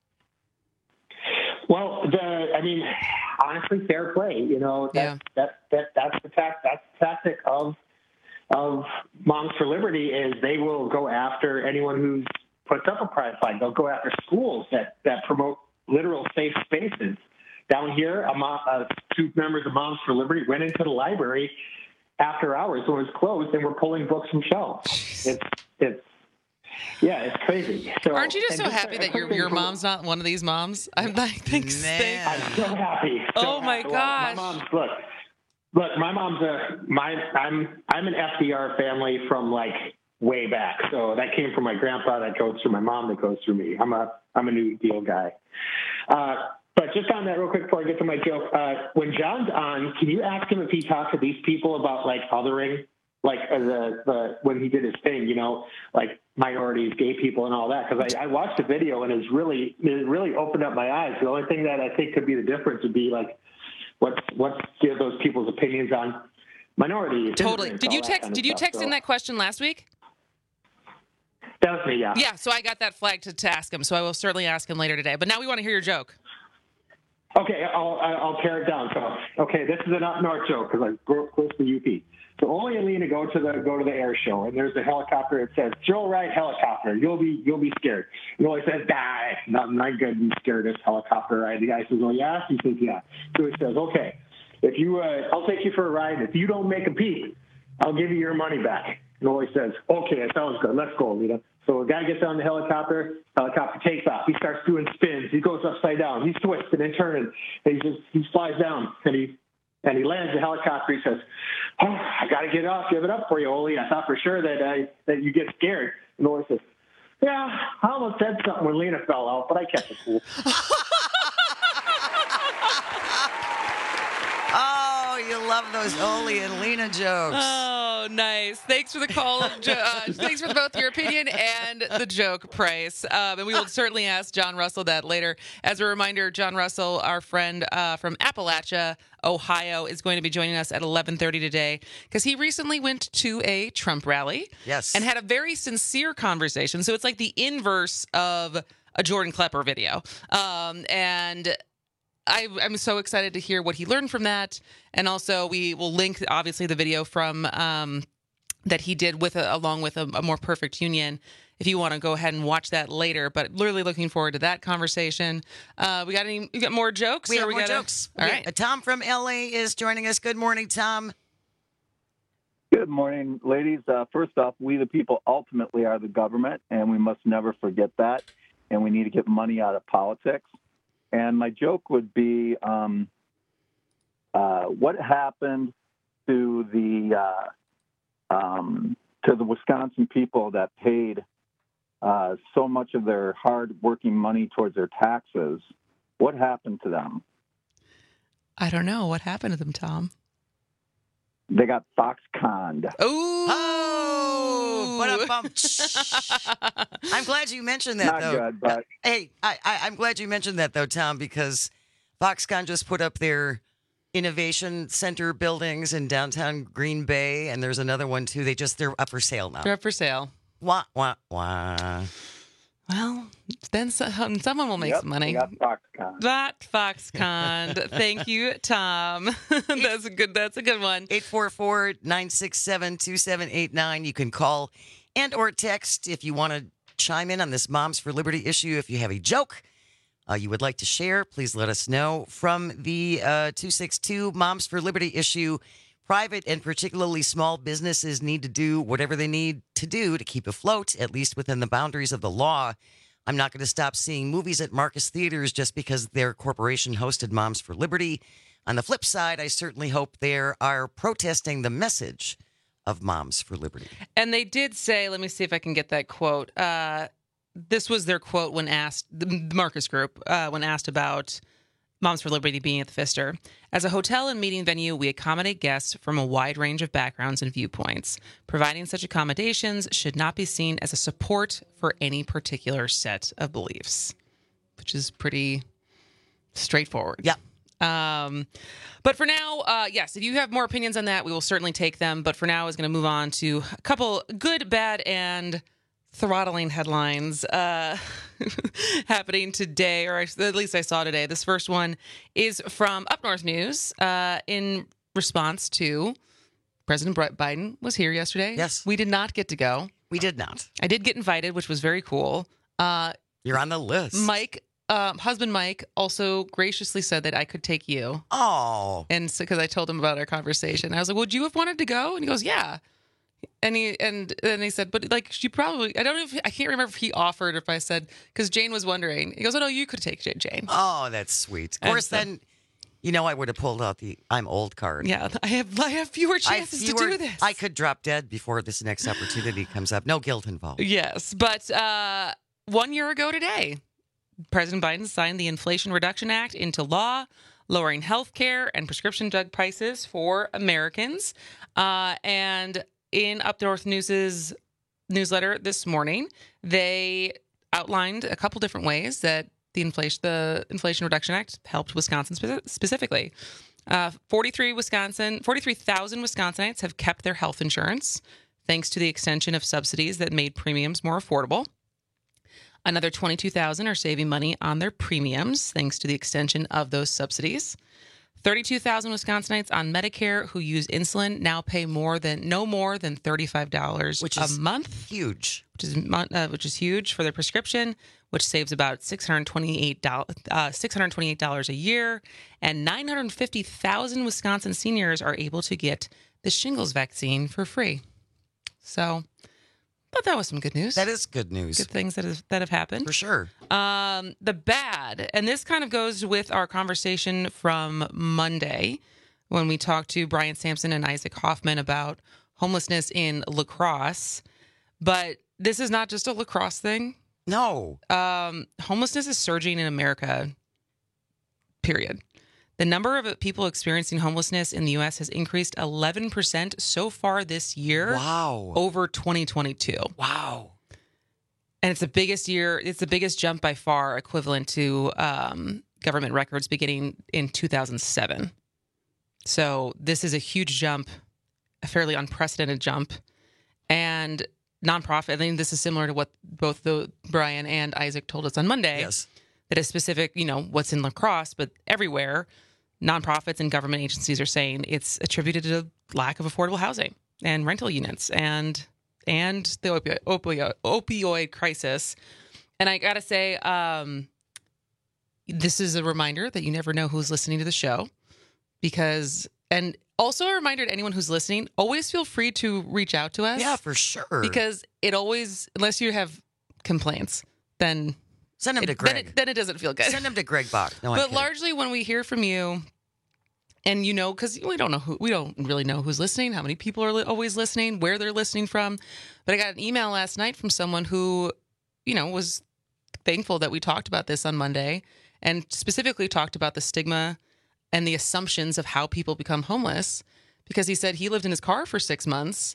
Well, honestly, fair play. That's the tactic of Moms for Liberty is they will go after anyone who's puts up a pride flag. They'll go after schools that promote literal safe spaces. Down here, two members of Moms for Liberty went into the library after hours when it was closed and were pulling books from shelves. It's crazy. So, aren't you just happy that your mom's not one of these moms? I'm like, thanks. I'm so happy. My gosh. My mom's, look, my mom's I'm an FDR family from like way back. So that came from my grandpa, that goes through my mom, that goes through me. I'm a New Deal guy. But just on that real quick before I get to my joke, when John's on, can you ask him if he talked to these people about like othering, like when he did his thing, like minorities, gay people, and all that? Because I watched the video and it really opened up my eyes. The only thing that I think could be the difference would be like what's those people's opinions on minorities. Totally. Did you text in that question last week? That was me, yeah. Yeah, so I got that flag to ask him, so I will certainly ask him later today. But now we want to hear your joke. Okay, I'll tear it down. So, this is an up north joke because I grew up close to UP. So Ole and Lena go to the air show, and there's a helicopter that says "Joe Wright helicopter. You'll be scared." And Ole says, "Nah, I'm not going to be scared of this helicopter ride." The guy says, "Oh yeah." He says, "Yeah." So he says, "Okay, if you, I'll take you for a ride. If you don't make a peep, I'll give you your money back." And Ole says, "Okay, that sounds good. Let's go, Lena." So a guy gets on the helicopter takes off. He starts doing spins. He goes upside down. He's twisting and turning. And he flies down and he lands the helicopter. He says, "Oh, I got to get off. Give it up for you, Ole. I thought for sure that you get scared." And Ole says, "Yeah, I almost said something when Lena fell out, but I kept it cool." Oh, you love those Ole and Lena jokes. Oh, nice. Thanks for the call. Thanks for both your opinion and the joke, Price. And we will certainly ask John Russell that later. As a reminder, John Russell, our friend from Appalachia, Ohio, is going to be joining us at 11:30 today because he recently went to a Trump rally. Yes. And had a very sincere conversation. So it's like the inverse of a Jordan Klepper video. And I'm so excited to hear what he learned from that. And also we will link, obviously, the video from that he did along with a More Perfect Union if you want to go ahead and watch that later. But really looking forward to that conversation. We got more jokes? We have more jokes. All right. Tom from LA is joining us. Good morning, Tom. Good morning, ladies. First off, we the people ultimately are the government, and we must never forget that. And we need to get money out of politics. And my joke would be, what happened to the Wisconsin people that paid so much of their hard-working money towards their taxes? What happened to them? I don't know. What happened to them, Tom? They got Foxconned. I'm glad you mentioned that, though. Not good, but... Hey, I'm glad you mentioned that, though, Tom, because Foxconn just put up their Innovation Center buildings in downtown Green Bay, and there's another one, too. They're up for sale now. They're up for sale. Wah, wah, wah. Well, then someone will make some money. Got Foxconn. That Foxconn. Thank you, Tom. That's a good one. 844-967-2789. You can call and or text if you want to chime in on this Moms for Liberty issue. If you have a joke you would like to share, please let us know. From the 262 Moms for Liberty issue, private and particularly small businesses need to do whatever they need to do to keep afloat, at least within the boundaries of the law. I'm not going to stop seeing movies at Marcus Theaters just because their corporation hosted Moms for Liberty. On the flip side, I certainly hope they are protesting the message of Moms for Liberty. And they did say, let me see if I can get that quote. This was their quote when asked, the Marcus Group, when asked about Moms for Liberty being at the Pfister. As a hotel and meeting venue, we accommodate guests from a wide range of backgrounds and viewpoints. Providing such accommodations should not be seen as a support for any particular set of beliefs, which is pretty straightforward. Yeah. But for now, yes, if you have more opinions on that, we will certainly take them. But for now, I was going to move on to a couple good, bad, and throttling headlines happening today, or at least I saw today. This first one is from Up North News in response to President Biden was here yesterday. Yes. We did not get to go. We did not. I did get invited, which was very cool. You're on the list. Mike, husband Mike, also graciously said that I could take you. Oh. And so, because I told him about our conversation, I was like, would you have wanted to go? And he goes, yeah. And then he said, but like, she probably, I can't remember if he offered or if I said, because Jane was wondering. He goes, oh, no, you could take Jane. Oh, that's sweet. Of course, then, I would have pulled out the I'm old card. Yeah, I have fewer chances to do this. I could drop dead before this next opportunity comes up. No guilt involved. Yes, but 1 year ago today, President Biden signed the Inflation Reduction Act into law, lowering health care and prescription drug prices for Americans. And in Up North News's newsletter this morning, they outlined a couple different ways that the Inflation Reduction Act helped Wisconsin specifically. 43,000 Wisconsinites have kept their health insurance thanks to the extension of subsidies that made premiums more affordable. Another 22,000 are saving money on their premiums thanks to the extension of those subsidies. 32,000 Wisconsinites on Medicare who use insulin now pay no more than $35 a month. Huge. Which is huge for their prescription, which saves about $628 a year. And 950,000 Wisconsin seniors are able to get the shingles vaccine for free. So, but that was some good news. That is good news. Good things that have happened. For sure. The bad, and this kind of goes with our conversation from Monday when we talked to Brian Sampson and Isaac Hoffman about homelessness in La Crosse. But this is not just a La Crosse thing. No. Homelessness is surging in America, period. The number of people experiencing homelessness in the U.S. has increased 11% so far this year. Wow. Over 2022. Wow. And it's the biggest jump by far, equivalent to government records beginning in 2007. So this is a huge jump, a fairly unprecedented jump. And nonprofit, I think this is similar to what both Brian and Isaac told us on Monday. Yes. That is specific, what's in La Crosse, but everywhere, nonprofits and government agencies are saying it's attributed to lack of affordable housing and rental units and the opioid crisis. And I got to say, this is a reminder that you never know who's listening to the show and also a reminder to anyone who's listening, always feel free to reach out to us. Yeah, for sure. Because it always, unless you have complaints, then send them to Greg. Then it doesn't feel good. Send them to Greg Bach. No, but largely when we hear from you, and because we don't really know who's listening, how many people are always listening, where they're listening from. But I got an email last night from someone who, was thankful that we talked about this on Monday and specifically talked about the stigma and the assumptions of how people become homeless, because he said he lived in his car for 6 months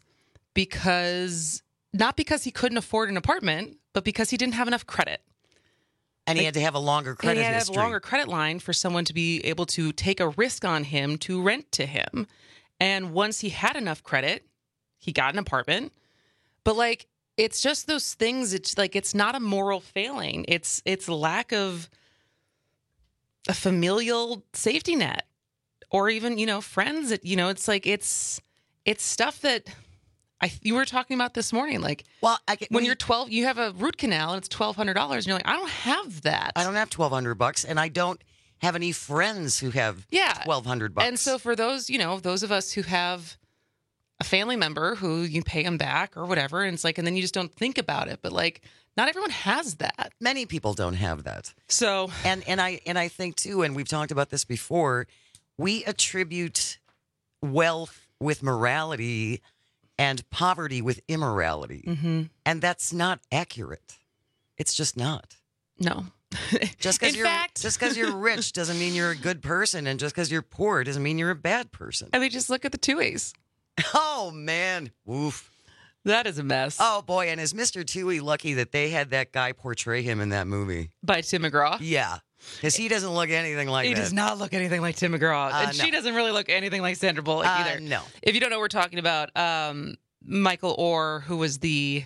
not because he couldn't afford an apartment, but because he didn't have enough credit. And he had to have a longer credit history. He had to have a longer credit line for someone to be able to take a risk on him to rent to him. And once he had enough credit, he got an apartment. But it's just those things. It's it's not a moral failing. It's lack of a familial safety net, or even friends. It's stuff that You were talking about this morning, like, well, when you're 12, you have a root canal and it's $1,200, and you're like, I don't have that. I don't have $1,200, and I don't have any friends who have $1,200. And so for those, those of us who have a family member who you pay them back or whatever, and it's like, and then you just don't think about it. But like, not everyone has that. Many people don't have that. So, and I think too, and we've talked about this before, we attribute wealth with morality and poverty with immorality. Mm-hmm. And that's not accurate. It's just not. No. Just because you're rich doesn't mean you're a good person, and just because you're poor doesn't mean you're a bad person. I mean, just look at the Tuohys. Oh man, woof. That is a mess. Oh boy, and is Mr. Tuohy lucky that they had that guy portray him in that movie? By Tim McGraw? Yeah, because he doesn't look anything like that. He does not look anything like Tim McGraw, and she doesn't really look anything like Sandra Bullock either. No. If you don't know what we're talking about, Michael Orr, who was the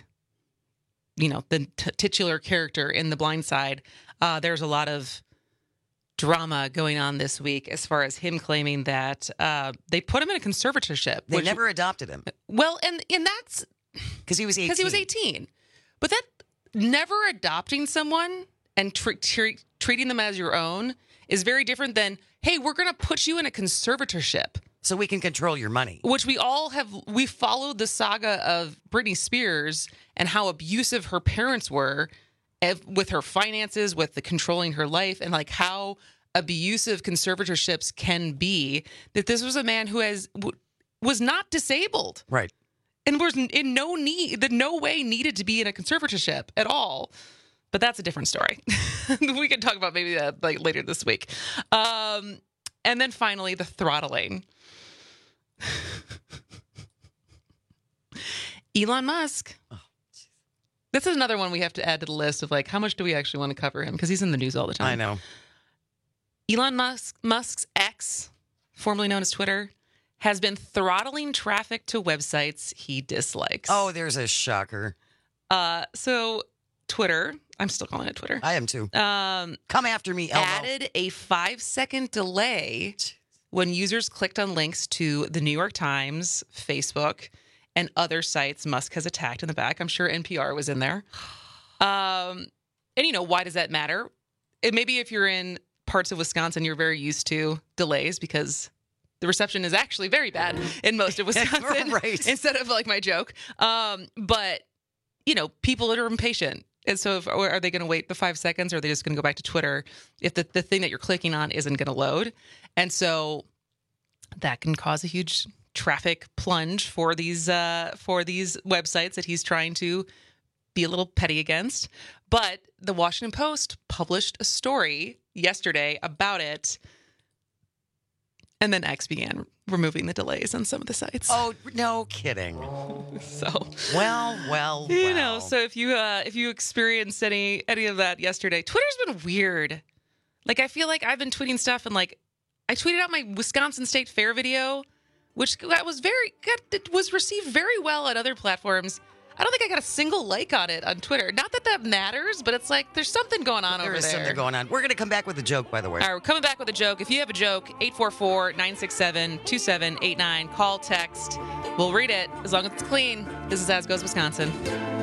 titular character in The Blind Side. There's a lot of drama going on this week as far as him claiming that they put him in a conservatorship. They never adopted him. Well, and that's because he was 18. Because he was 18. But that never adopting someone and treating them as your own is very different than, hey, we're going to put you in a conservatorship. So we can control your money. Which we all have. We followed the saga of Britney Spears and how abusive her parents were with her finances, with the controlling her life, and like how abusive conservatorships can be. That this was a man who was not disabled, right, and was in no way needed to be in a conservatorship at all. But that's a different story. We can talk about maybe that like later this week. And then finally, the throttling. Elon Musk. This is another one we have to add to the list of like, how much do we actually want to cover him? Because he's in the news all the time. I know. Elon Musk's X, formerly known as Twitter, has been throttling traffic to websites he dislikes. Oh, there's a shocker. So Twitter, I'm still calling it Twitter. I am too. Come after me, Elmo. Added a 5-second delay when users clicked on links to the New York Times, Facebook, and other sites Musk has attacked in the back. I'm sure NPR was in there. And, why does that matter? Maybe if you're in parts of Wisconsin, you're very used to delays because the reception is actually very bad in most of Wisconsin. Right. Instead of like my joke. But, people are impatient. And so are they going to wait the 5 seconds, or are they just going to go back to Twitter if the thing that you're clicking on isn't going to load? And so that can cause a huge traffic plunge for these websites that he's trying to be a little petty against. But the Washington Post published a story yesterday about it, and then X began removing the delays on some of the sites. Oh, no kidding. So well. So if you experienced any of that yesterday, Twitter's been weird. Like I feel like I've been tweeting stuff, and like I tweeted out my Wisconsin State Fair video, which was received very well at other platforms. I don't think I got a single like on it on Twitter. Not that matters, but it's like there's something going on over there. There is something going on. We're going to come back with a joke, by the way. All right, we're coming back with a joke. If you have a joke, 844-967-2789. Call, text. We'll read it as long as it's clean. This is As Goes Wisconsin.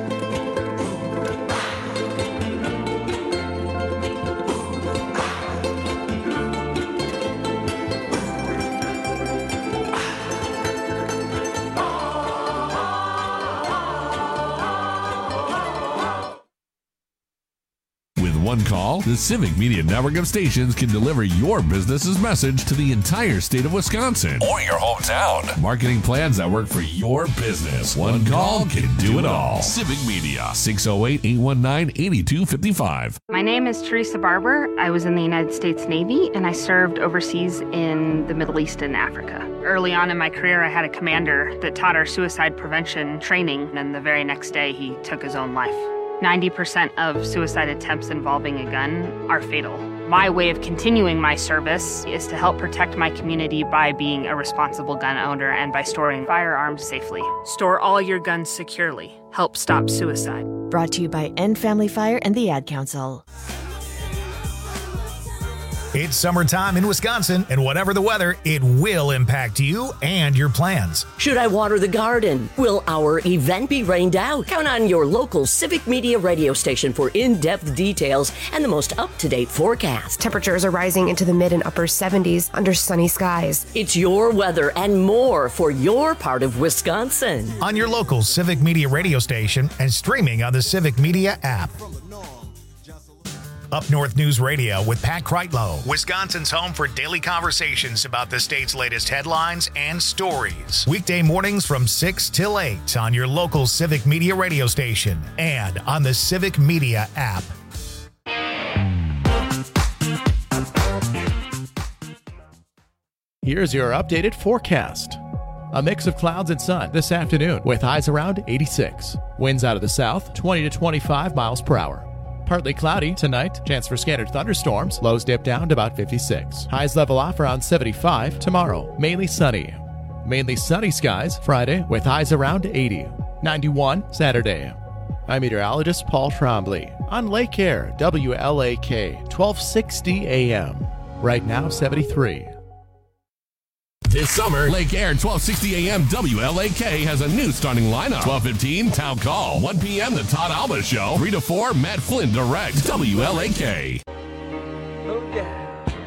One call, the Civic Media Network of stations can deliver your business's message to the entire state of Wisconsin or your hometown. Marketing plans that work for your business. One call can do it all. Civic Media, 608-819-8255. My name is Teresa Barber. I was in the United States Navy, and I served overseas in the Middle East and Africa. Early on in my career, I had a commander that taught our suicide prevention training, and the very next day, he took his own life. 90% of suicide attempts involving a gun are fatal. My way of continuing my service is to help protect my community by being a responsible gun owner and by storing firearms safely. Store all your guns securely. Help stop suicide. Brought to you by End Family Fire and the Ad Council. It's summertime in Wisconsin, and whatever the weather, it will impact you and your plans. Should I water the garden? Will our event be rained out? Count on your local Civic Media radio station for in-depth details and the most up-to-date forecast. Temperatures are rising into the mid and upper 70s under sunny skies. It's your weather and more for your part of Wisconsin. On your local Civic Media radio station and streaming on the Civic Media app. Up North News Radio with Pat Kreitlow, Wisconsin's home for daily conversations about the state's latest headlines and stories. Weekday mornings from 6 till 8 on your local Civic Media radio station and on the Civic Media app. Here's your updated forecast. A mix of clouds and sun this afternoon with highs around 86. Winds out of the south, 20 to 25 miles per hour. Partly cloudy tonight, chance for scattered thunderstorms. Lows dip down to about 56. Highs level off around 75 tomorrow. Mainly sunny. Mainly sunny skies Friday with highs around 80. 91 Saturday. I'm meteorologist Paul Trombley on Lake Air, WLAK, 1260 AM. Right now, 73. This summer, Lake Air 1260 AM WLAK has a new starting lineup. 12:15 Town Call. 1 p.m. The Todd Alba Show. 3 to 4 Matt Flynn Direct. WLAK. Oh, yeah.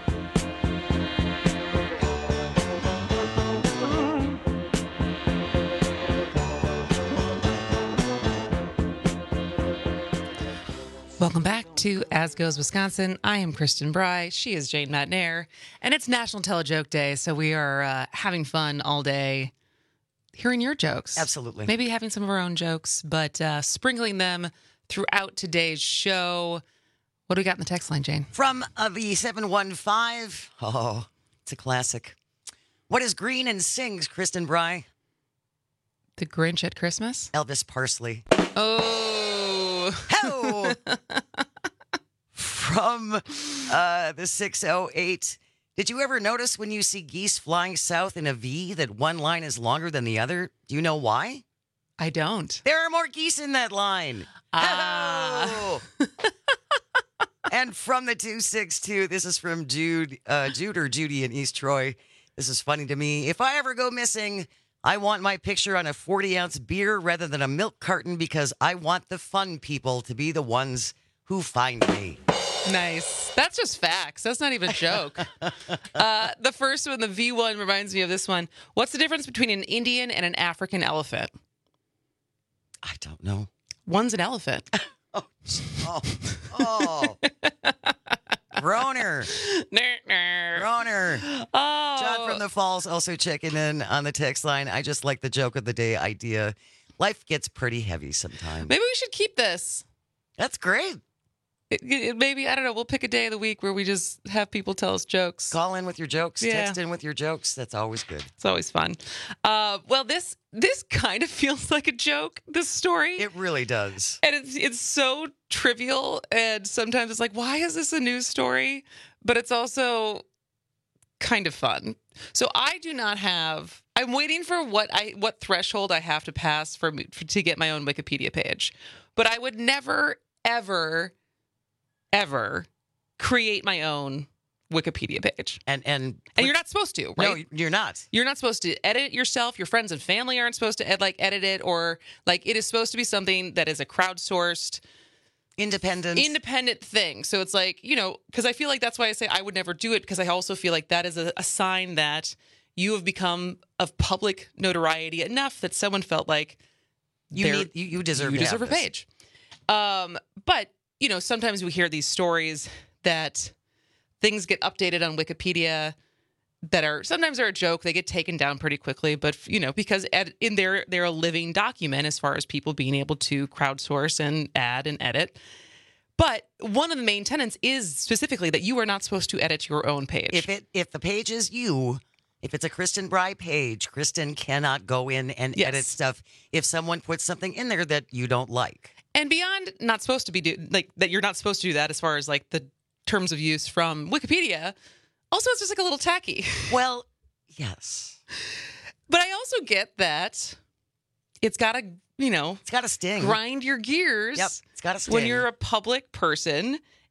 Welcome back to As Goes Wisconsin. I am Kristen Bry. She is Jane Matnair. And it's National Tell a Joke Day, so we are having fun all day hearing your jokes. Absolutely. Maybe having some of our own jokes, but sprinkling them throughout today's show. What do we got in the text line, Jane? From the 715. Oh, it's a classic. What is green and sings, Kristen Bry? The Grinch at Christmas? Elvis Parsley. Oh. Hello. From the 608. Did you ever notice when you see geese flying south in a V that one line is longer than the other? Do you know why? I don't. There are more geese in that line. Ah. And from the 262, this is from Jude or Judy in East Troy. This is funny to me. If I ever go missing, I want my picture on a 40-ounce beer rather than a milk carton because I want the fun people to be the ones who find me. Nice. That's just facts. That's not even a joke. The first one, the V1, reminds me of this one. What's the difference between an Indian and an African elephant? I don't know. One's an elephant. Oh. Groner. Groner. Oh. John from the Falls also checking in on the text line. I just like the joke of the day idea. Life gets pretty heavy sometimes. Maybe we should keep this. That's great. Maybe, I don't know, we'll pick a day of the week where we just have people tell us jokes. Call in with your jokes. Yeah. Text in with your jokes. That's always good. It's always fun. Well, this kind of feels like a joke, this story. It really does. And it's so trivial, and sometimes it's like, why is this a news story? But it's also kind of fun. So I do not have... I'm waiting for what threshold I have to pass to get my own Wikipedia page. But I would never, ever create my own Wikipedia page. And you're not supposed to, right? No, you're not. You're not supposed to edit it yourself. Your friends and family aren't supposed to edit it, or it is supposed to be something that is a crowdsourced, independent thing. So it's because I feel like that's why I say I would never do it, because I also feel like that is a sign that you have become of public notoriety enough that someone felt like you deserve a page. But sometimes we hear these stories that things get updated on Wikipedia that sometimes are a joke. They get taken down pretty quickly, but because they're a living document as far as people being able to crowdsource and add and edit. But one of the main tenets is specifically that you are not supposed to edit your own page. If the page is if it's a Kristen Bry page, Kristen cannot go in and edit stuff if someone puts something in there that you don't like. And beyond not supposed to be that you're not supposed to do that as far as the terms of use from Wikipedia. Also, it's just a little tacky. Well, yes. But I also get that it's got to, it's got to sting. Grind your gears. Yep, it's got to sting. When you're a public person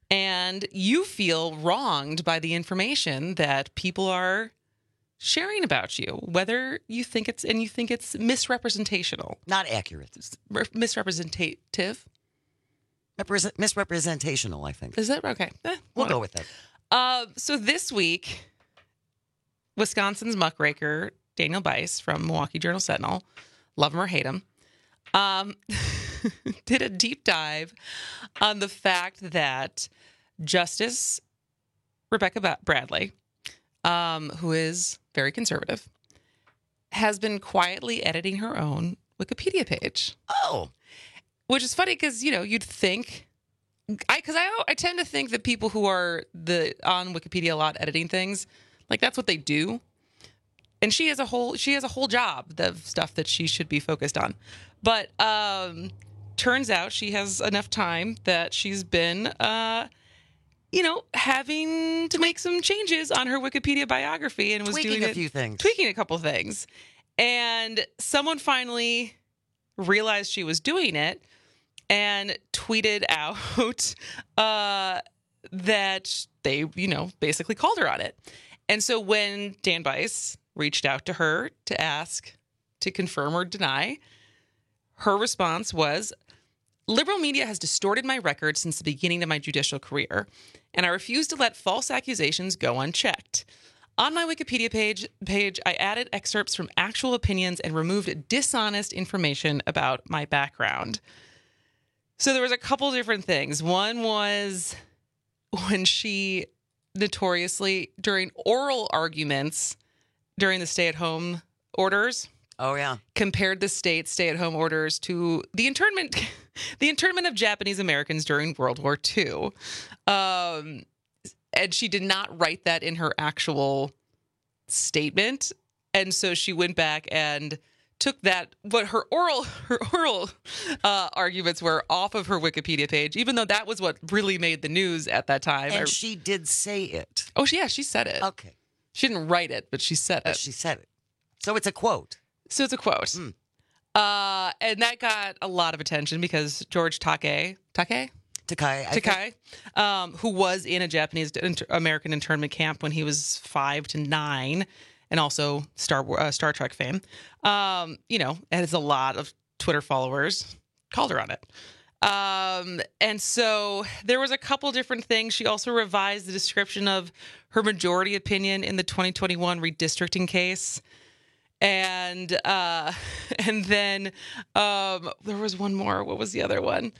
and you feel wronged by the information that people are sharing about you, whether you think it's misrepresentational. Not accurate. Misrepresentative. Misrepresentational, I think. Is that okay? We'll go with that. So this week, Wisconsin's muckraker, Daniel Bice from Milwaukee Journal-Sentinel, love him or hate him, did a deep dive on the fact that Justice Rebecca Bradley, who is very conservative, has been quietly editing her own Wikipedia page. Oh. Which is funny because, you'd think... I tend to think that people who are on Wikipedia a lot editing things, like that's what they do. And she has a whole job of stuff that she should be focused on. But turns out she has enough time that she's been having to make some changes on her Wikipedia biography and was tweaking tweaking a couple things. And someone finally realized she was doing it and tweeted out that they, basically called her on it. And so when Dan Bice reached out to her to ask to confirm or deny, her response was, "Liberal media has distorted my record since the beginning of my judicial career, and I refuse to let false accusations go unchecked. On my Wikipedia page, I added excerpts from actual opinions and removed dishonest information about my background." So there was a couple different things. One was when she notoriously, during oral arguments during the stay-at-home orders, compared the state's stay-at-home orders to the internment of Japanese Americans during World War II. And she did not write that in her actual statement. And so she went back and took that, what her oral arguments were, off of her Wikipedia page, even though that was what really made the news at that time. And she did say it. Oh, yeah, she said it. Okay. She didn't write it, but she said it. She said it. So it's a quote. And that got a lot of attention because George Takei, who was in a Japanese American internment camp when he was 5 to 9, and also Star Trek fame, has a lot of Twitter followers, called her on it. And so there was a couple different things. She also revised the description of her majority opinion in the 2021 redistricting case. And then there was one more. What was the other one?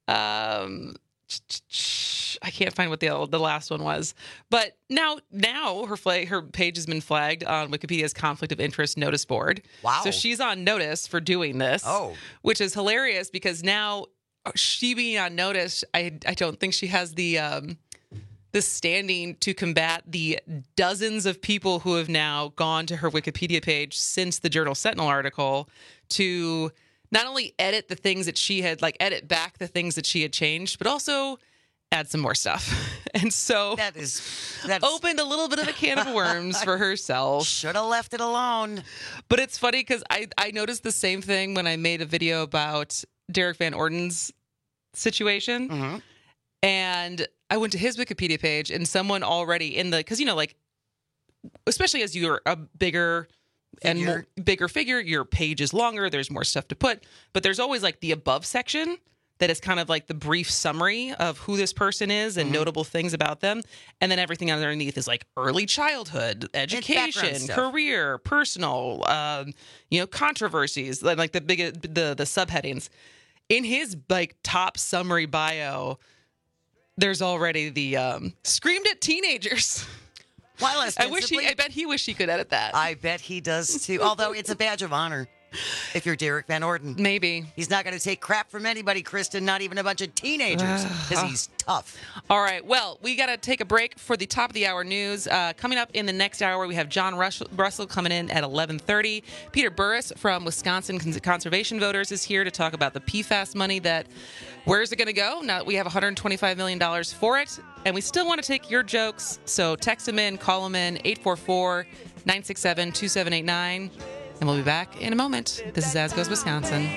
I can't find what the last one was. But now her page has been flagged on Wikipedia's conflict of interest notice board. Wow. So she's on notice for doing this. Oh. Which is hilarious because now she being on notice, I don't think she has the standing to combat the dozens of people who have now gone to her Wikipedia page since the Journal-Sentinel article to not only edit the things that she had, edit back the things that she had changed, but also add some more stuff. And so that's opened a little bit of a can of worms for herself. Should have left it alone. But it's funny because I noticed the same thing when I made a video about Derek Van Orden's situation. Mm-hmm. And I went to his Wikipedia page and someone already because, especially as you're a bigger figure, your page is longer, there's more stuff to put, but there's always the above section that is kind of the brief summary of who this person is and notable things about them. And then everything underneath is early childhood, education, career, personal, controversies, the subheadings. In his top summary bio, there's already the screamed at teenagers. While I bet he wished he could edit that. I bet he does too. Although it's a badge of honor if you're Derek Van Orden. Maybe. He's not going to take crap from anybody, Kristen, not even a bunch of teenagers, because he's tough. All right. Well, we got to take a break for the top of the hour news. Coming up in the next hour, we have John Russell coming in at 11:30. Peter Burris from Wisconsin Conservation Voters is here to talk about the PFAS money where's it going to go? Now that we have $125 million for it, and we still want to take your jokes. So text them in, call them in, 844-967-2789. And we'll be back in a moment. This is As Goes Wisconsin.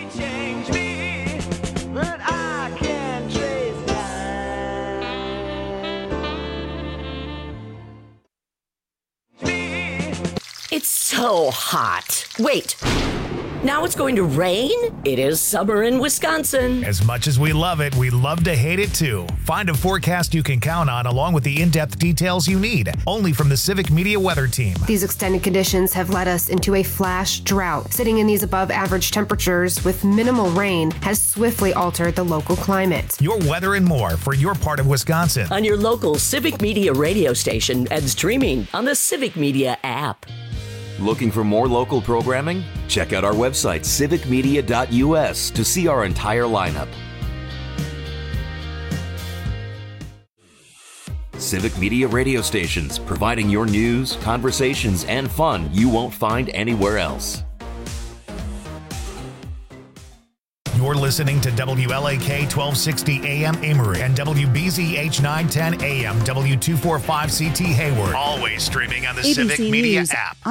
so hot. Wait. Now it's going to rain? It is summer in Wisconsin. As much as we love it, we love to hate it too. Find a forecast you can count on along with the in-depth details you need. Only from the Civic Media Weather Team. These extended conditions have led us into a flash drought. Sitting in these above average temperatures with minimal rain has swiftly altered the local climate. Your weather and more for your part of Wisconsin. On your local Civic Media radio station and streaming on the Civic Media app. Looking for more local programming? Check out our website, civicmedia.us, to see our entire lineup. Civic Media radio stations, providing your news, conversations, and fun you won't find anywhere else. You're listening to WLAK 1260 AM Amory and WBZH 910 AM W245CT Hayward. Always streaming on the ABC Civic Media News app.